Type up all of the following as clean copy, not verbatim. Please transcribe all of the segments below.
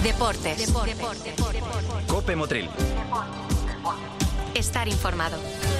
Deportes. Cope Motril. Estar informado.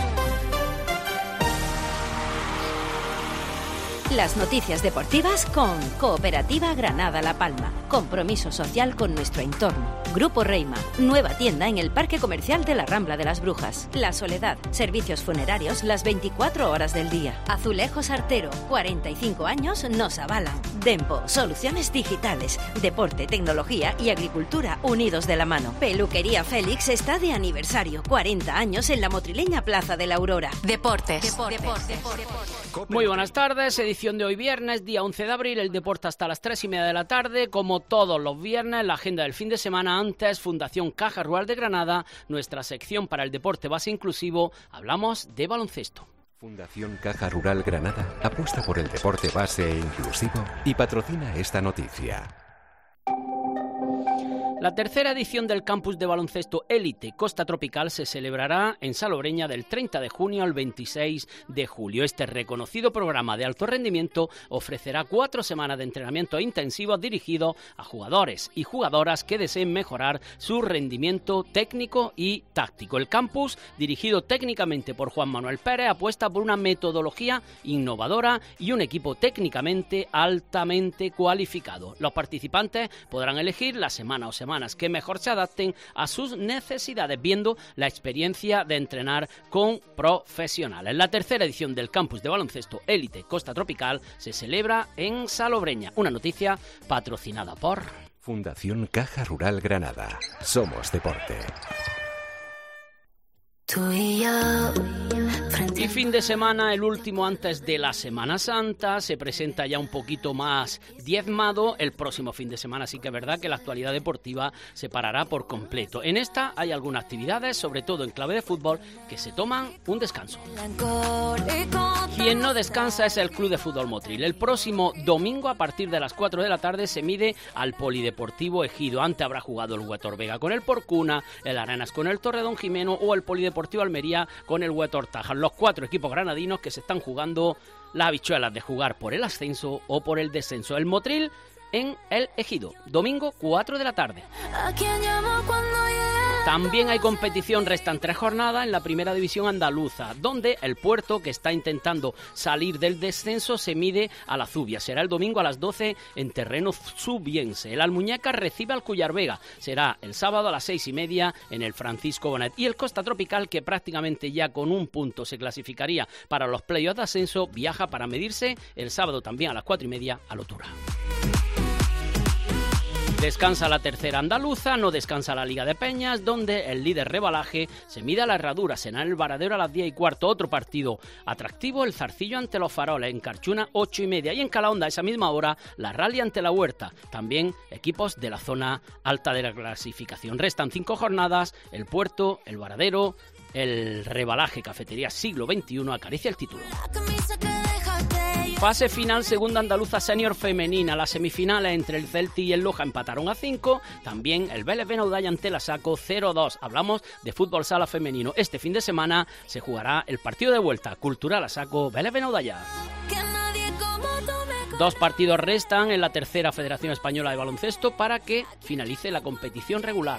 Las noticias deportivas con Cooperativa Granada La Palma. Compromiso social con nuestro entorno. Grupo Reima. Nueva tienda en el Parque Comercial de la Rambla de las Brujas. La Soledad. Servicios funerarios las 24 horas del día. Azulejos Artero. 45 años nos avalan. Dempo. Soluciones digitales. Deporte, tecnología y agricultura unidos de la mano. Peluquería Félix está de aniversario. 40 años en la motrileña Plaza de la Aurora. Deportes. Muy buenas tardes, edición de hoy viernes, día 11 de abril, el deporte hasta las 3:30 de la tarde, como todos los viernes, la agenda del fin de semana antes, Fundación Caja Rural de Granada, nuestra sección para el deporte base inclusivo, hablamos de baloncesto. Fundación Caja Rural Granada apuesta por el deporte base e inclusivo y patrocina esta noticia. La tercera edición del campus de baloncesto Élite Costa Tropical se celebrará en Salobreña del 30 de junio al 26 de julio. Este reconocido programa de alto rendimiento ofrecerá 4 semanas de entrenamiento intensivo dirigido a jugadores y jugadoras que deseen mejorar su rendimiento técnico y táctico. El campus, dirigido técnicamente por Juan Manuel Pérez, apuesta por una metodología innovadora y un equipo técnicamente altamente cualificado. Los participantes podrán elegir la semana o semanas que mejor se adapten a sus necesidades, viendo la experiencia de entrenar con profesionales. La tercera edición del campus de baloncesto Élite Costa Tropical se celebra en Salobreña. Una noticia patrocinada por Fundación Caja Rural Granada. Somos deporte. Y fin de semana, el último antes de la Semana Santa, se presenta ya un poquito más diezmado. El próximo fin de semana sí que es verdad que la actualidad deportiva se parará por completo. En esta hay algunas actividades, sobre todo en clave de fútbol, que se toman un descanso. Quien no descansa es el Club de Fútbol Motril. El próximo domingo a partir de las 4 de la tarde se mide al Polideportivo Ejido. Antes habrá jugado el Huetor Vega con el Porcuna, el Arenas con el Torredón Jimeno o el Polideportivo Almería con el Huetor Tajas. Los 4 equipos granadinos que se están jugando las habichuelas de jugar por el ascenso o por el descenso. El Motril en el Ejido, domingo 4 de la tarde. También hay competición, restan 3 jornadas en la primera división andaluza, donde el Puerto, que está intentando salir del descenso, se mide a la Zubia. Será el domingo a las 12 en terreno zubiense. El Almuñécar recibe al Cuyar Vega. Será el sábado a las 6:30 en el Francisco Bonet. Y el Costa Tropical, que prácticamente ya con un punto se clasificaría para los playoffs de ascenso, viaja para medirse el sábado también a las 4:30 a Lotura. Descansa la tercera andaluza, no descansa la Liga de Peñas, donde el líder Rebalaje se mide a la Herradura. Será en el Varadero a las 10:15. Otro partido atractivo, el Zarcillo ante los Faroles, en Carchuna 8:30. Y en Calahonda, a esa misma hora, la Rally ante la Huerta. También equipos de la zona alta de la clasificación. Restan 5 jornadas, el Puerto, el Varadero, el Rebalaje, Cafetería Siglo XXI acaricia el título. Fase final, segunda andaluza senior femenina. Las semifinales entre el Celti y el Loja empataron a 5. También el Vélez Benaudalla ante la Saco 0-2. Hablamos de fútbol sala femenino. Este fin de semana se jugará el partido de vuelta. Cultural a Saco, Vélez Benaudalla. 2 partidos restan en la tercera Federación Española de Baloncesto para que finalice la competición regular.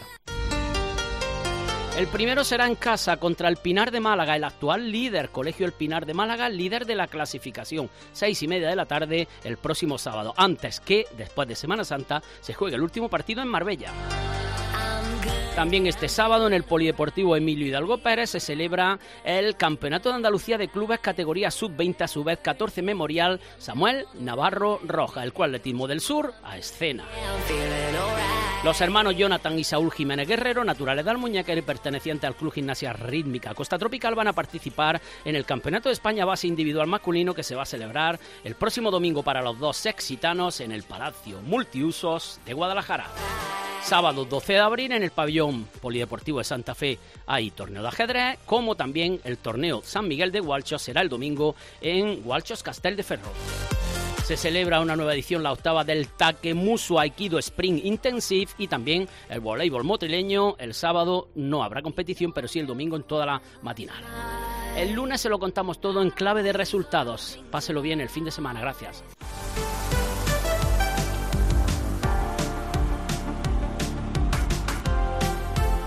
El primero será en casa contra el Pinar de Málaga, el actual líder, Colegio El Pinar de Málaga, líder de la clasificación. 6:30 de la tarde el próximo sábado, antes que, después de Semana Santa, se juegue el último partido en Marbella. También este sábado en el Polideportivo Emilio Hidalgo Pérez se celebra el Campeonato de Andalucía de Clubes categoría Sub-20, a su vez 14 Memorial Samuel Navarro Roja, el Atletismo del Sur a escena. Los hermanos Jonathan y Saúl Jiménez Guerrero, naturales de Almuñécar y pertenecientes al Club Gimnasia Rítmica Costa Tropical, van a participar en el Campeonato de España base individual masculino que se va a celebrar el próximo domingo para los 2 exitanos en el Palacio Multiusos de Guadalajara. Sábado 12 de abril en el pabellón Polideportivo de Santa Fe hay torneo de ajedrez, como también el torneo San Miguel de Gualchos será el domingo en Gualchos Castel de Ferrol. Se celebra una nueva edición, la 8ª del Takemusu Aikido Spring Intensive, y también el voleibol motrileño. El sábado no habrá competición, pero sí el domingo en toda la matinal. El lunes se lo contamos todo en clave de resultados. Páselo bien el fin de semana. Gracias.